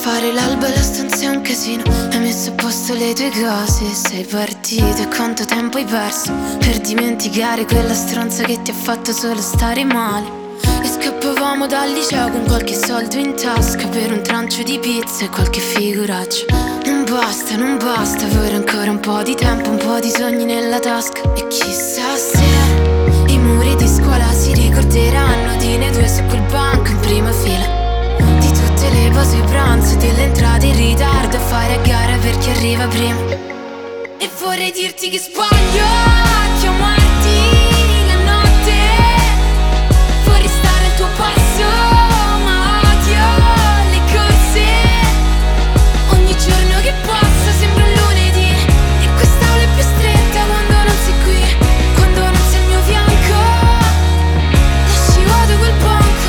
Fare l'alba alla stanza è un casino. Hai messo a posto le tue cose, sei partito e quanto tempo hai perso per dimenticare quella stronza che ti ha fatto solo stare male. E scappavamo dal liceo con qualche soldo in tasca per un trancio di pizza e qualche figuraccia. Non basta, vorrei ancora un po' di tempo, un po' di sogni nella tasca. E chissà se i muri di scuola si ricorderanno di noi due su quel banco in prima fila, di tutte le pause pranzo e delle entrate in ritardo a fare a gara per chi arriva prima. E vorrei dirti che sbaglio a chiamarti la notte, vorrei stare al tuo passo, ma odio le corse. Ogni giorno che passa sembra un lunedì, e quest'aula è più stretta quando non sei qui, quando non sei al mio fianco. Lasci vuoto quel banco.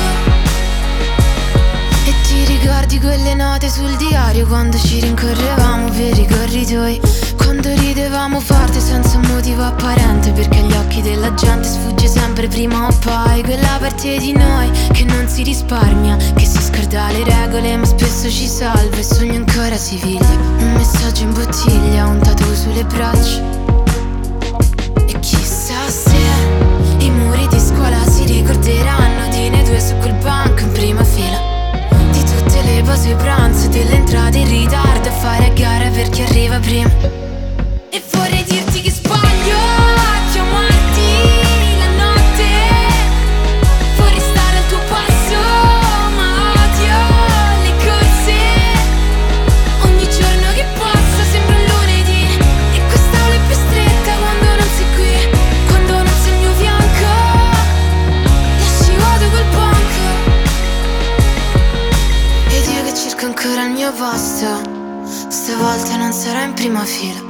E ti ricordi quelle note sul diario quando ci rincorrevamo per i corridoi, quando ridevamo forte senza un motivo apparente, perché agli occhi della gente sfugge sempre prima o poi quella parte di noi che non si risparmia, che si scorda le regole ma spesso ci salva. E sogno ancora Siviglia, un messaggio in bottiglia, un tattoo sulle braccia. E chissà se i muri di scuola si ricorderanno di noi due su quel banco in prima fila, di tutte le pause pranzo e delle entrate in ritardo a fare a gara per chi arriva prima. E vorrei dirti che sbaglio a chiamarti la notte, vorrei stare al tuo passo, ma odio le corse. Ogni giorno che passa sembra un lunedì, e quest'aula è più stretta quando non sei qui, quando non sei al mio fianco. Lasci vuoto quel banco. Ed io che cerco ancora il mio posto, stavolta non sarò in prima fila.